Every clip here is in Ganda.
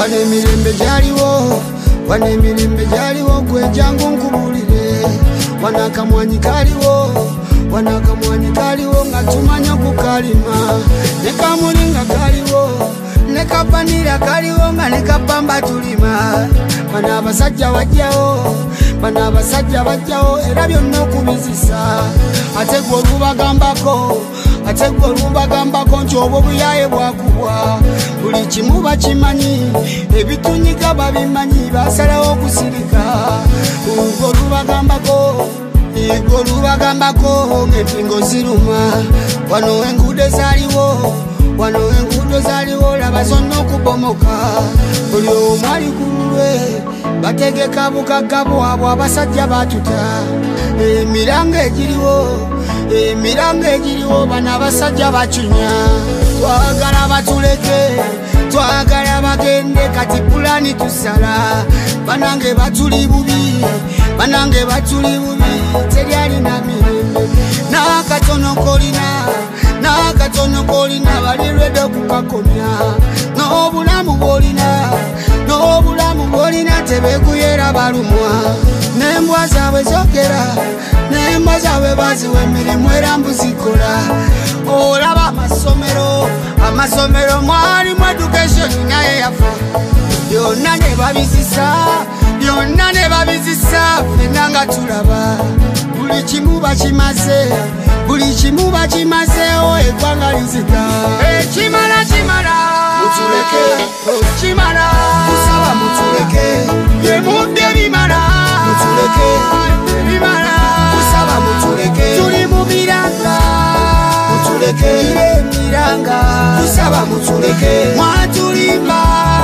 wane mirembe jaliwo, wane mirembe jaliwo gwe jangu nkubulire. Wana kamwanyi kaliwo, wana kamwanyi kaliwo nga tumanya kukalima. Neka mulinga kaliwo, neka panira kaliwo nga neka pamba tulima. Wana abasajja wajjawo, wana abasajja bajjawo era byonna okubizisa. Ate gwe olubagambako, ate gwe olubagambako nti obwo buyaye bwakubwa. Buli kimu bakimanyi, ebitunyiga babimanyi, basalawo okusirika. Gwe olubagambako, gwe olubagambako ng'empingo ziruma. Wano enguudo zaaliwo, wano enguudo zaaliwo laba zonna okubomoka. Buli omu ali ku lulwe bategeka bugagga bwabwe abasajja batuta. Emiranga egiriwo, emiranga egiriwo bano abasajja bacunya. Twagala batuleke, twagala bagende kati pulani tusala. Banange batuli bubi, banange batuli bubi, teryalina mirembe. Nakatono kolina, nakatono kolina balirwedde okukakomya. N'obulamu bwolina, n'obulamu bwolina tebekuyera balumwa. N'embwa zaabwe zogera, n'embwa zaabwe baziwa emirimu era mbuzikola. Olaba amasomero, amasomero mwalimu education naye yafa. Byonna ne babizisa, byonna ne babizisa, ffenna nga tulaba. Buli kimu bakimaze, buli kimu bakimazeewo eggwanga lizika. Ekimala kimala, mutuleke, kimala, tusaba mutuleke. Byemudde bimala, mutuleke, bimala, tusaba mutuleke. Tuli mu miranga, mutuleke, miranga, tusaba mutuleke. Mwatulimba,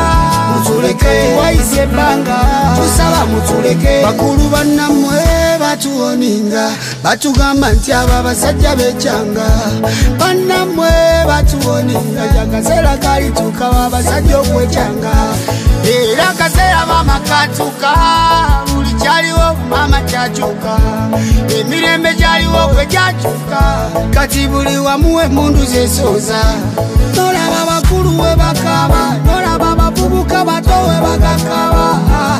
mutuleke, waise banga, tusaba mutuleke. Bakulu bannamwe batuwoninga, batugamba nti abo abasajja bekyanga. Bannamwe batuwoninga, akaseera kalituuka abasajja okwekyanga. Era akaseera maama katuuka, buli kyaliwo maama kyakyuka. Emirembe gyaliwo gwe gyakyuka, kati buli wamu emmundu zesooza. Nolaba bakulu we bakaba, nolaba abavubuka bato we bagakaba.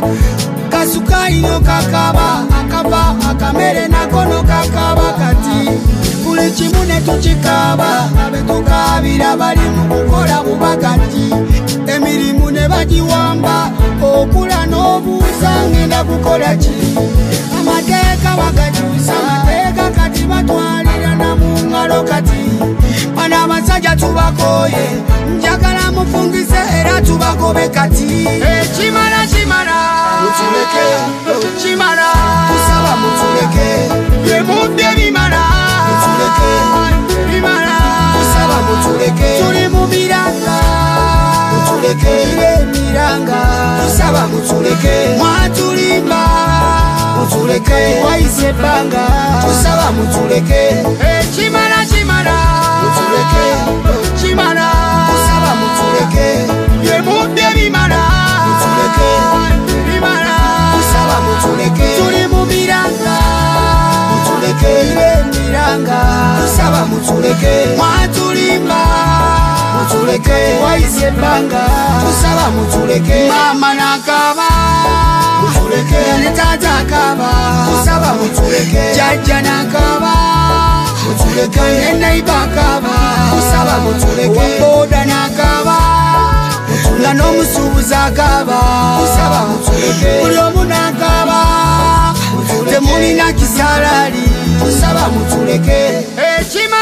Kasukali no kakaba, akaba, akamere nako no kakaba kati. Buli kimu ne tukikaba, abetukabira bali mu kukola bubagati. Emirimu ne bagiwamba, okula n'obuuza ngenda kukola ki. Amateeka bagakyusa, amateeka kati batwalira na mu ngalo kati. Bano abasajja tubakooye, njagala mufungise era tubagobe kati. Ekimala kimala, mutuleke, kimala, tusaba mutuleke. Byemudde bimala, mutuleke, bimala, tusaba mutuleke. Tuli mu miranga, mutuleke, miranga, tusaba mutuleke. Mwatulimba, mutuleke, waise banga, tusaba mutuleke. Ekimala kimala, mutuleke, kimala, tusaba mutuleke. Byemudde bimala, mutuleke, bimala, tusaba mutuleke. Tuli mu miranga, mutuleke, miranga, tusaba mutuleke. Mwatulimba, mutuleke, waise banga, tusaba mutuleke. Mama nakaba, mutuleke, ne tata akaba, tusaba mutuleke. Jajja nakaba, mutuleke, ne neighbor akaba, tusaba mutuleke. Waboda nakaba, nga n'omusuubuzi akaba, tusaba mutuleke. Buli omu nakaba, temulina kisalali, tusaba mutuleke. Ekima